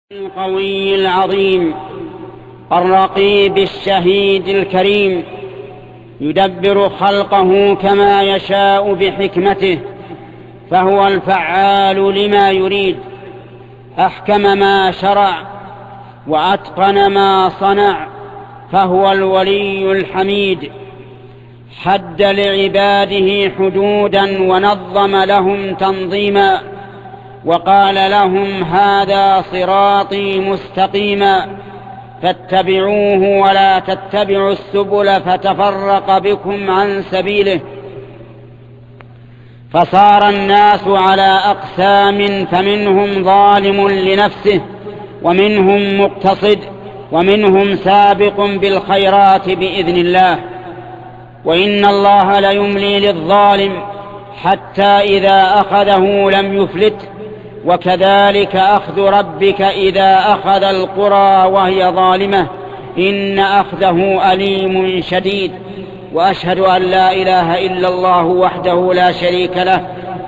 القوي العظيم الرقيب الشهيد الكريم، يدبر خلقه كما يشاء بحكمته، فهو الفعال لما يريد. أحكم ما شرع وأتقن ما صنع، فهو الولي الحميد. حد لعباده حدودا ونظم لهم تنظيما، وقال لهم: هذا صراطي مستقيما فاتبعوه ولا تتبعوا السبل فتفرق بكم عن سبيله. فصار الناس على أقسام، فمنهم ظالم لنفسه، ومنهم مقتصد، ومنهم سابق بالخيرات بإذن الله. وإن الله ليملي للظالم حتى إذا أخذه لم يفلته، وكذلك أخذ ربك إذا أخذ القرى وهي ظالمة، إن أخذه أليم شديد. وأشهد أن لا إله إلا الله وحده لا شريك له،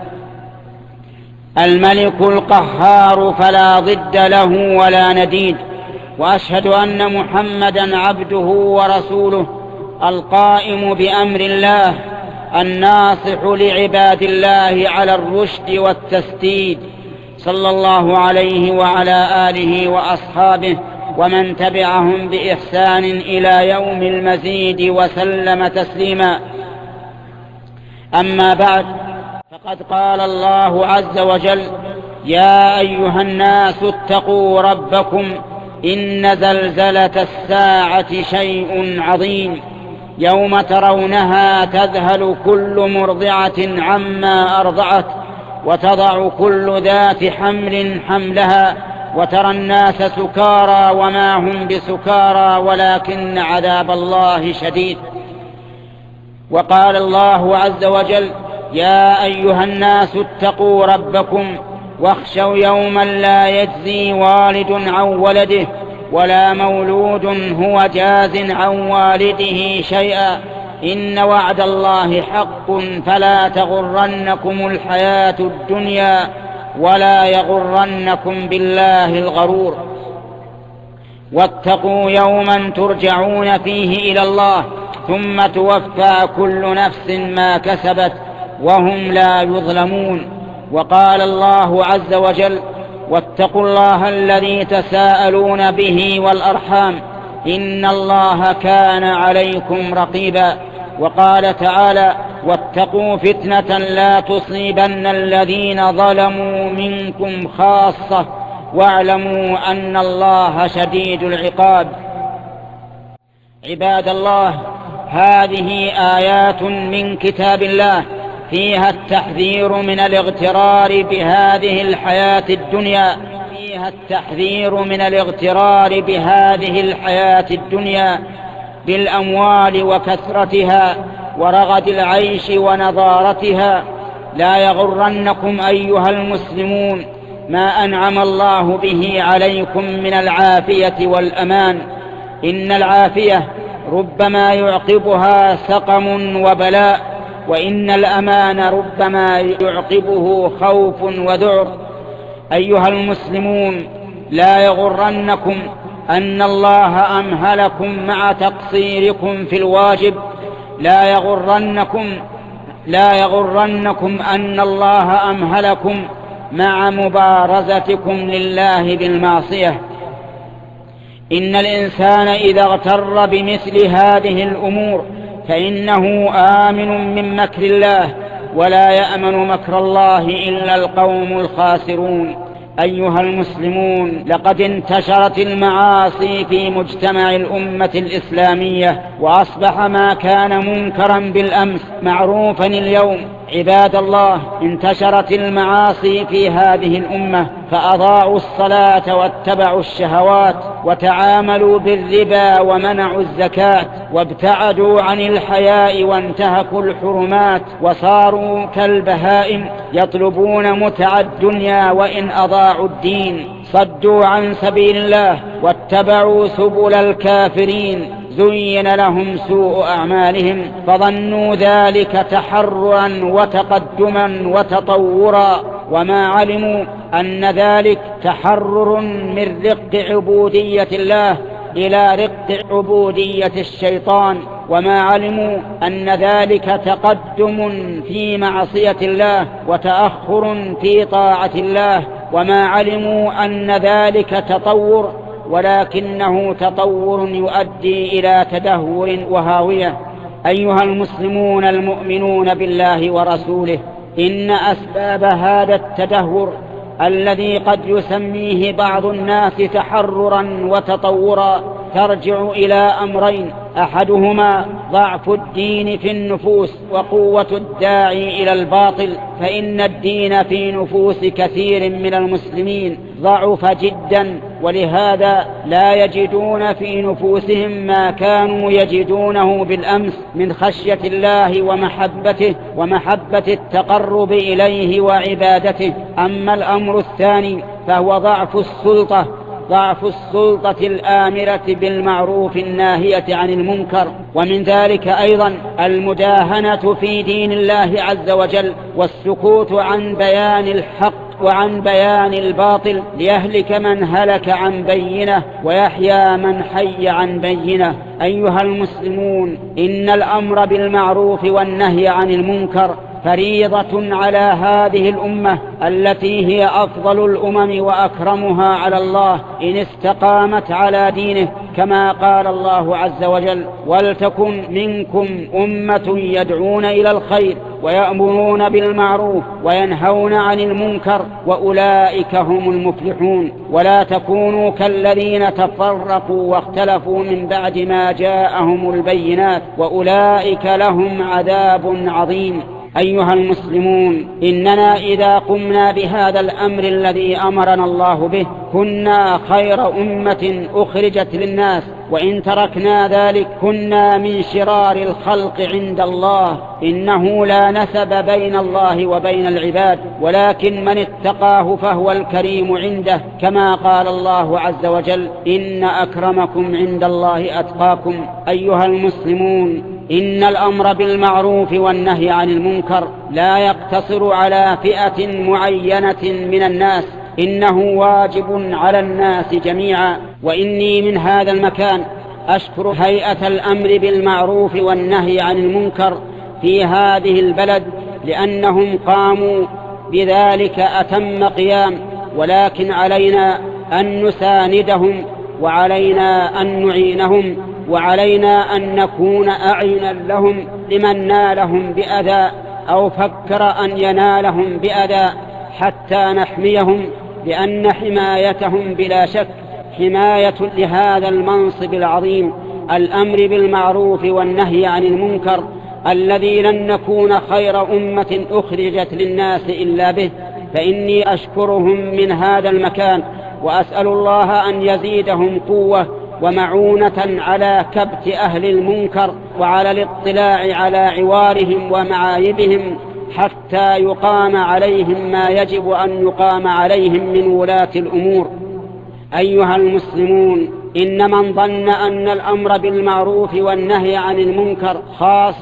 الملك القهار فلا ضد له ولا نديد. وأشهد أن محمدا عبده ورسوله، القائم بأمر الله، الناصح لعباد الله على الرشد والتسديد، صلى الله عليه وعلى آله وأصحابه ومن تبعهم بإحسان إلى يوم المزيد، وسلم تسليما. أما بعد، فقد قال الله عز وجل: يا أيها الناس اتقوا ربكم، إن زلزلة الساعة شيء عظيم، يوم ترونها تذهل كل مرضعة عما أرضعت، وتضع كل ذات حمل حملها، وترى الناس سكارى وما هم بسكارى ولكن عذاب الله شديد. وقال الله عز وجل: يا أيها الناس اتقوا ربكم واخشوا يوما لا يجزي والد عن ولده ولا مولود هو جاز عن والده شيئا، إن وعد الله حق فلا تغرنكم الحياة الدنيا ولا يغرنكم بالله الغرور. واتقوا يوما ترجعون فيه إلى الله، ثم توفى كل نفس ما كسبت وهم لا يظلمون. وقال الله عز وجل: واتقوا الله الذي تساءلون به والأرحام، إن الله كان عليكم رقيبا. وقال تعالى: واتقوا فتنة لا تصيبن الذين ظلموا منكم خاصة، واعلموا أن الله شديد العقاب. عباد الله، هذه آيات من كتاب الله فيها التحذير من الاغترار بهذه الحياة الدنيا، فيها التحذير من الاغترار بهذه الحياة الدنيا بالأموال وكثرتها ورغد العيش ونضارتها. لا يغرنكم أيها المسلمون ما أنعم الله به عليكم من العافية والأمان. إن العافية ربما يعقبها سقم وبلاء، وإن الأمان ربما يعقبه خوف وذعر. أيها المسلمون، لا يغرنكم أن الله أمهلكم مع تقصيركم في الواجب، لا يغرنكم أن الله أمهلكم مع مبارزتكم لله بالمعصية. إن الإنسان إذا اغتر بمثل هذه الأمور فإنه آمن من مكر الله، ولا يأمن مكر الله إلا القوم الخاسرون. أيها المسلمون، لقد انتشرت المعاصي في مجتمع الأمة الإسلامية، وأصبح ما كان منكرا بالأمس معروفا اليوم. عباد الله، انتشرت المعاصي في هذه الأمة، فأضاعوا الصلاة واتبعوا الشهوات، وتعاملوا بالربا ومنعوا الزكاة، وابتعدوا عن الحياء وانتهكوا الحرمات، وصاروا كالبهائم يطلبون متع الدنيا وإن أضاعوا الدين. صدوا عن سبيل الله واتبعوا سبل الكافرين، زين لهم سوء أعمالهم، فظنوا ذلك تحررا وتقدما وتطورا، وما علموا أن ذلك تحرر من رق عبودية الله إلى رق عبودية الشيطان، وما علموا أن ذلك تقدم في معصية الله وتأخر في طاعة الله، وما علموا أن ذلك تطور، ولكنه تطور يؤدي إلى تدهور وهاوية. أيها المسلمون المؤمنون بالله ورسوله، إن أسباب هذا التدهور الذي قد يسميه بعض الناس تحررا وتطورا ترجع إلى أمرين: أحدهما ضعف الدين في النفوس وقوة الداعي إلى الباطل، فإن الدين في نفوس كثير من المسلمين ضعف جدا، ولهذا لا يجدون في نفوسهم ما كانوا يجدونه بالأمس من خشية الله ومحبته ومحبة التقرب إليه وعبادته. أما الأمر الثاني فهو ضعف السلطة الآمرة بالمعروف الناهية عن المنكر، ومن ذلك أيضا المداهنة في دين الله عز وجل والسكوت عن بيان الحق وعن بيان الباطل، ليهلك من هلك عن بينه ويحيى من حي عن بينه. أيها المسلمون، إن الأمر بالمعروف والنهي عن المنكر فريضة على هذه الأمة التي هي أفضل الأمم وأكرمها على الله إن استقامت على دينه، كما قال الله عز وجل: ولتكن منكم أمة يدعون إلى الخير ويأمرون بالمعروف وينهون عن المنكر وأولئك هم المفلحون. ولا تكونوا كالذين تفرقوا واختلفوا من بعد ما جاءهم البينات وأولئك لهم عذاب عظيم. أيها المسلمون، إننا إذا قمنا بهذا الأمر الذي أمرنا الله به كنا خير أمة أخرجت للناس، وإن تركنا ذلك كنا من شرار الخلق عند الله. إنه لا نسب بين الله وبين العباد، ولكن من اتقاه فهو الكريم عنده، كما قال الله عز وجل: إن أكرمكم عند الله أتقاكم. أيها المسلمون، إن الأمر بالمعروف والنهي عن المنكر لا يقتصر على فئة معينة من الناس، إنه واجب على الناس جميعا. وإني من هذا المكان أشكر هيئة الأمر بالمعروف والنهي عن المنكر في هذه البلد، لأنهم قاموا بذلك أتم قيام، ولكن علينا أن نساندهم، وعلينا أن نعينهم، وعلينا أن نكون أعينا لهم لمن نالهم بأذى أو فكر أن ينالهم بأذى، حتى نحميهم، لأن حمايتهم بلا شك حماية لهذا المنصب العظيم، الأمر بالمعروف والنهي عن المنكر، الذي لن نكون خير أمة أخرجت للناس إلا به. فإني أشكرهم من هذا المكان، وأسأل الله أن يزيدهم قوة ومعونة على كبت أهل المنكر وعلى الاطلاع على عوارهم ومعايبهم، حتى يقام عليهم ما يجب أن يقام عليهم من ولاة الأمور. أيها المسلمون، إن من ظن أن الأمر بالمعروف والنهي عن المنكر خاص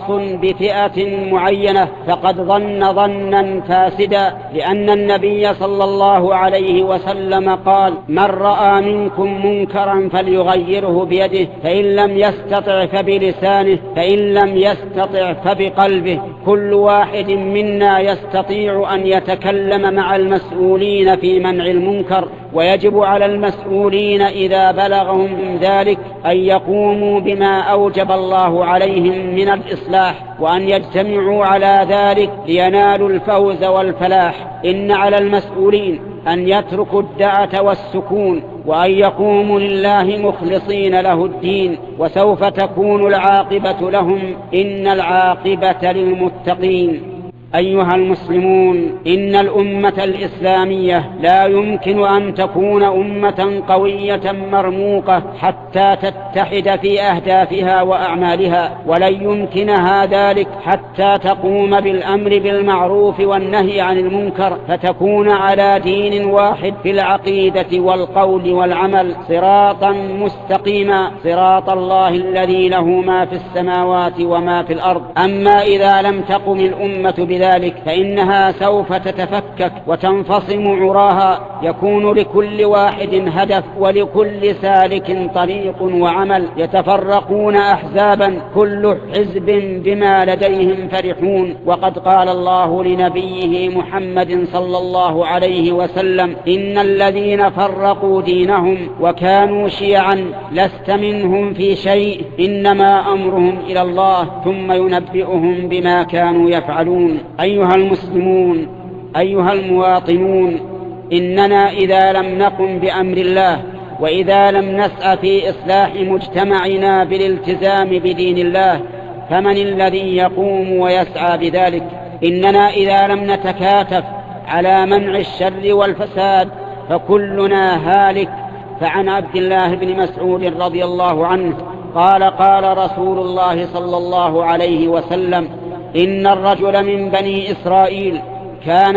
بفئة معينة فقد ظن ظنا فاسدا، لأن النبي صلى الله عليه وسلم قال: من رأى منكم منكرا فليغيره بيده، فإن لم يستطع فبلسانه، فإن لم يستطع فبقلبه. كل واحد منا يستطيع أن يتكلم مع المسؤولين في منع المنكر، ويجب على المسؤولين إذا بلغهم ذلك أن يقوموا بما أوجب الله عليهم من الإصلاح، وأن يجتمعوا على ذلك لينالوا الفوز والفلاح. إن على المسؤولين أن يتركوا الدعة والسكون، وأن يقوموا لله مخلصين له الدين، وسوف تكون العاقبة لهم، إن العاقبة للمتقين. أيها المسلمون، إن الأمة الإسلامية لا يمكن أن تكون أمة قوية مرموقة حتى تتحد في أهدافها وأعمالها، ولن يمكنها ذلك حتى تقوم بالأمر بالمعروف والنهي عن المنكر، فتكون على دين واحد في العقيدة والقول والعمل، صراطا مستقيما، صراط الله الذي له ما في السماوات وما في الأرض. أما إذا لم تقم الأمة ذلك فإنها سوف تتفكك وتنفصم عراها، يكون لكل واحد هدف ولكل سالك طريق وعمل، يتفرقون أحزابا كل حزب بما لديهم فرحون. وقد قال الله لنبيه محمد صلى الله عليه وسلم: إن الذين فرقوا دينهم وكانوا شيعا لست منهم في شيء، إنما أمرهم إلى الله ثم ينبئهم بما كانوا يفعلون. أيها المسلمون، أيها المواطنون، إننا إذا لم نقم بأمر الله وإذا لم نسعى في إصلاح مجتمعنا بالالتزام بدين الله فمن الذي يقوم ويسعى بذلك؟ إننا إذا لم نتكاتف على منع الشر والفساد فكلنا هالك. فعن عبد الله بن مسعود رضي الله عنه قال: قال رسول الله صلى الله عليه وسلم: إن الرجل من بني إسرائيل كان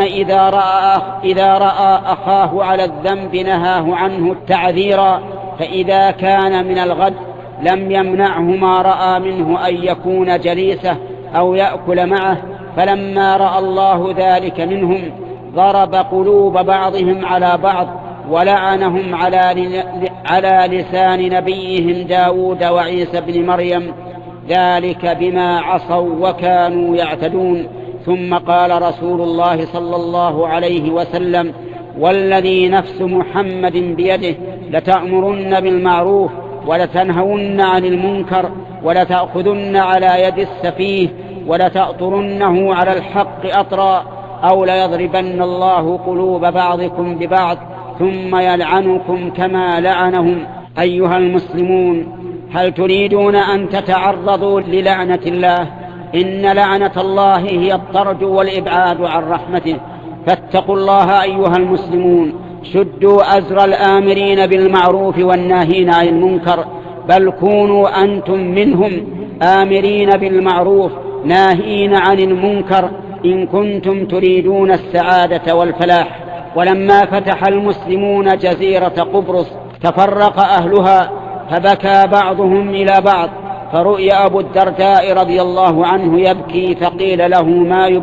إذا رأى أخاه على الذنب نهاه عنه تعذيرا، فإذا كان من الغد لم يمنعه ما رأى منه أن يكون جليسه أو يأكل معه. فلما رأى الله ذلك منهم ضرب قلوب بعضهم على بعض ولعنهم على لسان نبيهم داود وعيسى بن مريم، ذلك بما عصوا وكانوا يعتدون. ثم قال رسول الله صلى الله عليه وسلم: والذي نفس محمد بيده لتأمرن بالمعروف ولتنهون عن المنكر ولتأخذن على يد السفيه ولتأطرنه على الحق أطرا، أو ليضربن الله قلوب بعضكم ببعض ثم يلعنكم كما لعنهم. أيها المسلمون، هل تريدون أن تتعرضوا للعنة الله؟ إن لعنة الله هي الطرد والإبعاد عن رحمته. فاتقوا الله أيها المسلمون، شدوا أزر الآمرين بالمعروف والناهين عن المنكر، بل كونوا أنتم منهم آمرين بالمعروف ناهين عن المنكر إن كنتم تريدون السعادة والفلاح. ولما فتح المسلمون جزيرة قبرص تفرق أهلها فبكى بعضهم إلى بعض، فرؤي أبو الدرداء رضي الله عنه يبكي، فقيل له: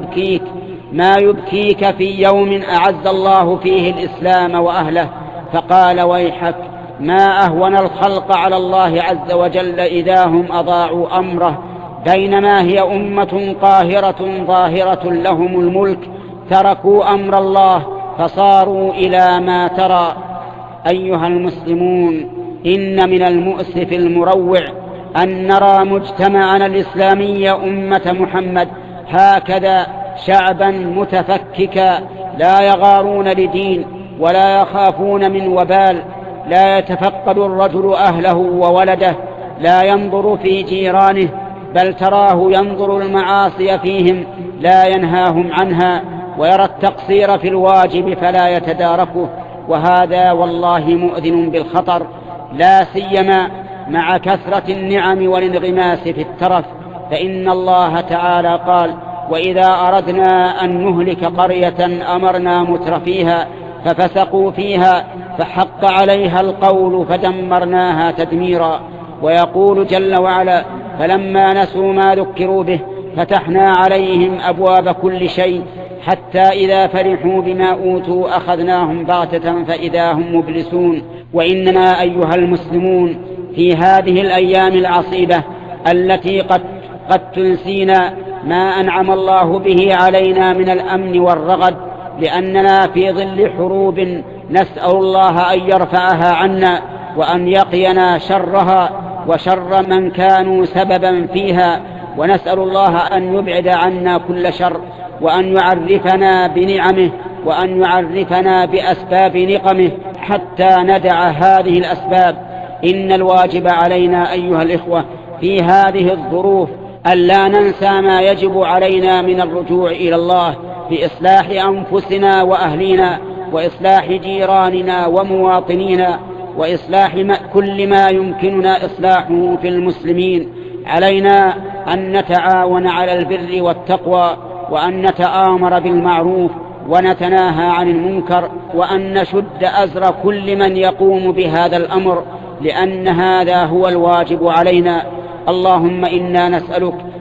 ما يبكيك في يوم أعز الله فيه الإسلام وأهله؟ فقال: ويحك، ما أهون الخلق على الله عز وجل إذا هم أضاعوا أمره، بينما هي أمة قاهرة ظاهرة لهم الملك تركوا أمر الله فصاروا إلى ما ترى. أيها المسلمون، إن من المؤسف المروع أن نرى مجتمعنا الإسلامي أمة محمد هكذا شعبا متفككا، لا يغارون لدين ولا يخافون من وبال، لا يتفقد الرجل أهله وولده، لا ينظر في جيرانه، بل تراه ينظر المعاصي فيهم لا ينهاهم عنها، ويرى التقصير في الواجب فلا يتداركه. وهذا والله مؤذن بالخطر، لا سيما مع كثرة النعم والانغماس في الترف. فإن الله تعالى قال: وإذا أردنا أن نهلك قرية أمرنا مترفيها ففسقوا فيها فحق عليها القول فدمرناها تدميرا. ويقول جل وعلا: فلما نسوا ما ذكروا به فتحنا عليهم أبواب كل شيء حتى إذا فرحوا بما أوتوا أخذناهم بغتة فإذا هم مبلسون. وإننا أيها المسلمون في هذه الأيام العصيبة التي قد تنسينا ما أنعم الله به علينا من الأمن والرغد، لأننا في ظل حروب نسأل الله أن يرفعها عنا وأن يقينا شرها وشر من كانوا سببا فيها، ونسأل الله أن يبعد عنا كل شر، وأن يعرفنا بنعمه، وأن يعرفنا بأسباب نقمه حتى ندع هذه الأسباب. إن الواجب علينا أيها الإخوة في هذه الظروف ألا ننسى ما يجب علينا من الرجوع إلى الله بإصلاح أنفسنا وأهلنا، وإصلاح جيراننا ومواطنينا، وإصلاح كل ما يمكننا إصلاحه في المسلمين. علينا أن نتعاون على البر والتقوى، وأن نتآمر بالمعروف ونتناهى عن المنكر، وأن نشد أزر كل من يقوم بهذا الأمر، لأن هذا هو الواجب علينا. اللهم إنا نسألك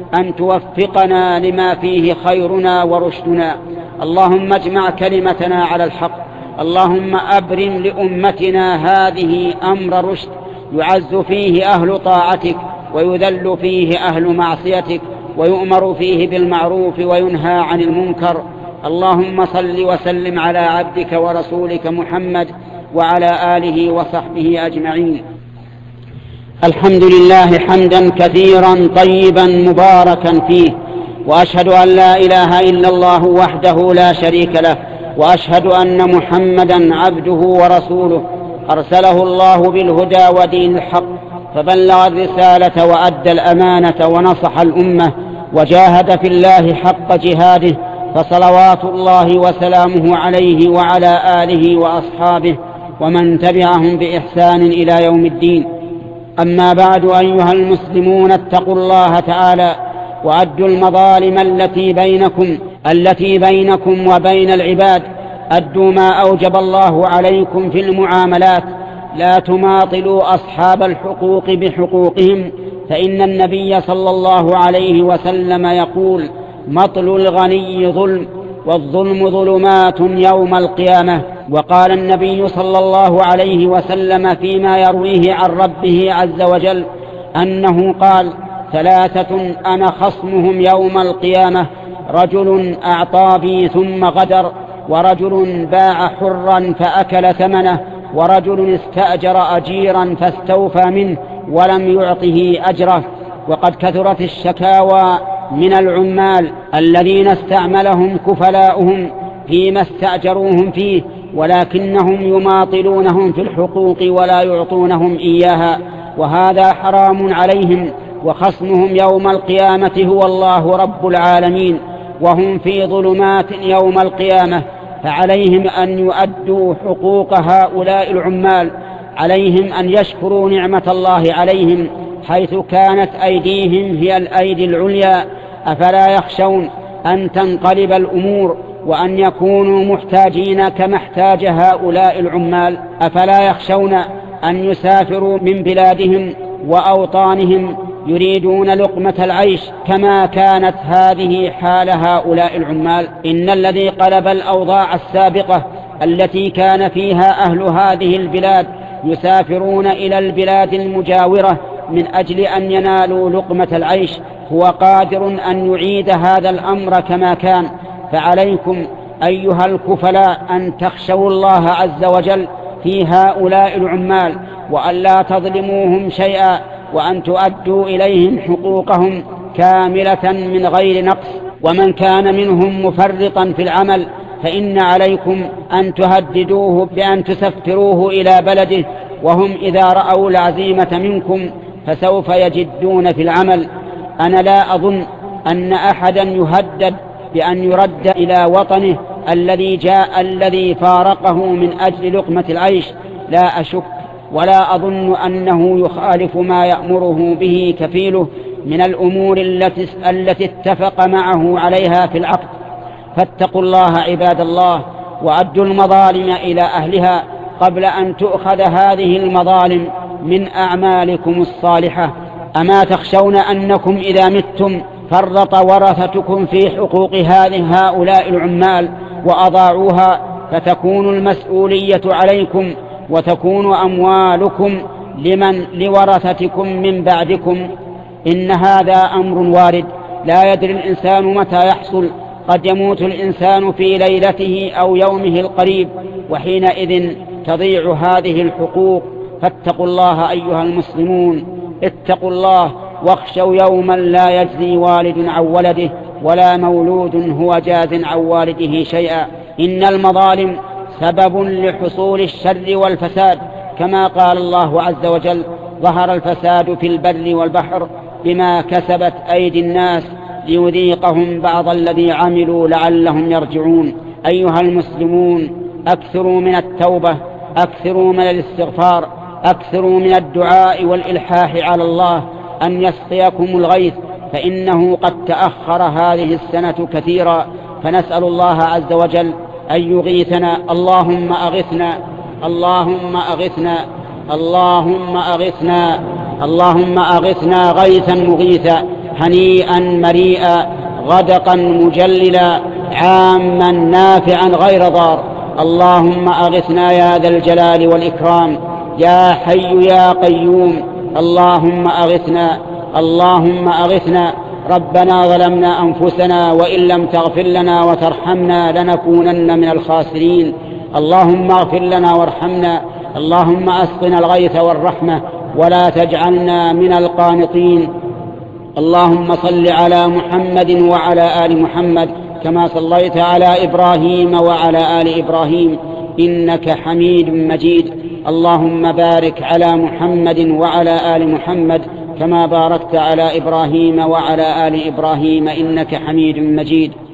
أن توفقنا لما فيه خيرنا ورشدنا. اللهم اجمع كلمتنا على الحق. اللهم أبرم لأمتنا هذه أمر رشد يعز فيه أهل طاعتك ويذل فيه أهل معصيتك، ويؤمر فيه بالمعروف وينهى عن المنكر. اللهم صل وسلم على عبدك ورسولك محمد وعلى آله وصحبه أجمعين. الحمد لله حمدا كثيرا طيبا مباركا فيه، وأشهد أن لا إله إلا الله وحده لا شريك له، وأشهد أن محمدا عبده ورسوله أرسله الله بالهدى ودين الحق، فبلغ الرسالة وأدى الأمانة ونصح الأمة وجاهد في الله حق جهاده، فصلوات الله وسلامه عليه وعلى آله وأصحابه ومن تبعهم بإحسان إلى يوم الدين. أما بعد، أيها المسلمون، اتقوا الله تعالى وأدوا المظالم التي بينكم وبين العباد. أدوا ما أوجب الله عليكم في المعاملات، لا تماطلوا أصحاب الحقوق بحقوقهم، فإن النبي صلى الله عليه وسلم يقول: مطل الغني ظلم، والظلم ظلمات يوم القيامة. وقال النبي صلى الله عليه وسلم فيما يرويه عن ربه عز وجل أنه قال: ثلاثة أنا خصمهم يوم القيامة: رجل أعطى بي ثم غدر، ورجل باع حرا فأكل ثمنه، ورجل استأجر أجيرا فاستوفى منه ولم يعطه أجره. وقد كثرت الشكاوى من العمال الذين استعملهم كفلاؤهم فيما استأجروهم فيه، ولكنهم يماطلونهم في الحقوق ولا يعطونهم إياها، وهذا حرام عليهم. وخصمهم يوم القيامة هو الله رب العالمين، وهم في ظلمات يوم القيامة، فعليهم أن يؤدوا حقوق هؤلاء العمال. عليهم أن يشكروا نعمة الله عليهم حيث كانت أيديهم هي الأيدي العليا. أفلا يخشون أن تنقلب الأمور وأن يكونوا محتاجين كما احتاج هؤلاء العمال؟ أفلا يخشون أن يسافروا من بلادهم وأوطانهم يريدون لقمة العيش كما كانت هذه حال هؤلاء العمال؟ إن الذي قلب الأوضاع السابقة التي كان فيها أهل هذه البلاد يسافرون إلى البلاد المجاورة من أجل أن ينالوا لقمة العيش هو قادر أن يعيد هذا الأمر كما كان. فعليكم أيها الكفلاء أن تخشوا الله عز وجل في هؤلاء العمال، وأن لا تظلموهم شيئا، وأن تؤدوا إليهم حقوقهم كاملة من غير نقص. ومن كان منهم مفرطا في العمل فإن عليكم أن تهددوه بأن تسفروه إلى بلده، وهم إذا رأوا العزيمة منكم فسوف يجدون في العمل. أنا لا أظن أن أحدا يهدد بأن يرد إلى وطنه الذي فارقه من أجل لقمة العيش، لا أشك ولا أظن أنه يخالف ما يأمره به كفيله من الأمور التي اتفق معه عليها في العقد. فاتقوا الله عباد الله، وأدوا المظالم إلى أهلها قبل أن تؤخذ هذه المظالم من أعمالكم الصالحة. أما تخشون أنكم إذا متم فرط ورثتكم في حقوق هؤلاء العمال وأضاعوها، فتكون المسؤولية عليكم وتكون أموالكم لورثتكم من بعدكم؟ إن هذا أمر وارد لا يدري الإنسان متى يحصل. قد يموت الإنسان في ليلته أو يومه القريب، وحينئذ تضيع هذه الحقوق. فاتقوا الله أيها المسلمون، اتقوا الله واخشوا يوما لا يجزي والد عن ولده ولا مولود هو جاز عن والده شيئا. إن المظالم سبب لحصول الشر والفساد، كما قال الله عز وجل: ظهر الفساد في البر والبحر بما كسبت أيدي الناس ليذيقهم بعض الذي عملوا لعلهم يرجعون. أيها المسلمون، أكثروا من التوبة، أكثروا من الاستغفار، أكثروا من الدعاء والإلحاح على الله أن يسقيكم الغيث، فإنه قد تأخر هذه السنة كثيرا. فنسأل الله عز وجل أن يغيثنا. اللهم أغثنا، اللهم أغثنا، اللهم أغثنا، اللهم أغثنا غيثا مغيثا. هنيئا مريئا غدقا مجللا عاما نافعا غير ضار. اللهم أغثنا يا ذا الجلال والإكرام يا حي يا قيوم. اللهم أغثنا اللهم أغثنا. ربنا ظلمنا أنفسنا وإن لم تغفر لنا وترحمنا لنكونن من الخاسرين. اللهم اغفر لنا وارحمنا. اللهم أسقنا الغيث والرحمة ولا تجعلنا من القانطين. اللهم صل على محمد وعلى آل محمد كما صليت على إبراهيم وعلى آل إبراهيم إنك حميد مجيد. اللهم بارك على محمد وعلى آل محمد كما باركت على إبراهيم وعلى آل إبراهيم إنك حميد مجيد.